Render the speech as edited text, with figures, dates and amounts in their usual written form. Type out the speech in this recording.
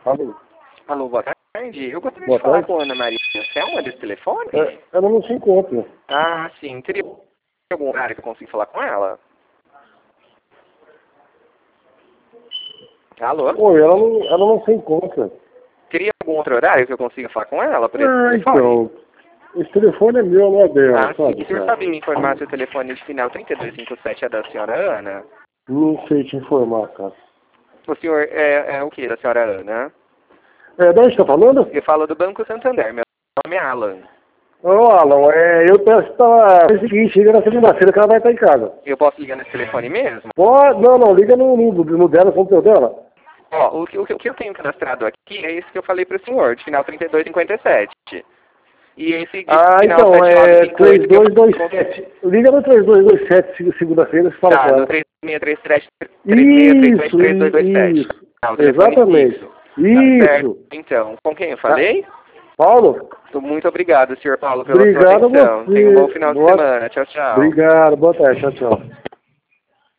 Alô? Alô, boa tarde. Eu gostaria Boa de falar tarde. com a Ana Maria Selma desse telefone. Ela não se encontra. Ah, sim. Teria algum horário que eu consigo falar com ela? Alô? Oi, ela não se encontra. Teria algum outro horário que eu consiga falar com ela por esse Ah, telefone? então. Esse telefone é meu, não é dela, Ah, sim. sabe, O senhor cara? sabe me informar se o telefone de final 3257 é da senhora Ana? Não sei te informar, cara. O senhor é o que da senhora Ana? De onde tá falando? Eu falo do Banco Santander. Meu nome é Alan. Ô, Alan, eu peço que tá... É o seguinte, liga na segunda-feira que ela vai estar em casa. Eu posso ligar nesse telefone mesmo? Pode? Não, liga no dela, no computador dela. Ó, o que eu tenho cadastrado aqui é esse que eu falei pro senhor, de final 3257. E esse de Ah, final então, 7958 que eu falei com... 3227. Liga no 3227, segunda-feira, você fala com Tá, no ela. 3633 Isso, 3227. isso. Ah, o telefone Exatamente. fixo. Tá certo. Isso. Então, com quem eu Tá. falei? Paulo? Muito obrigado, senhor Paulo, pela sua Obrigado a atenção. Tenha um bom você. final de semana. Tchau, tchau. Obrigado, boa tarde, tchau, tchau.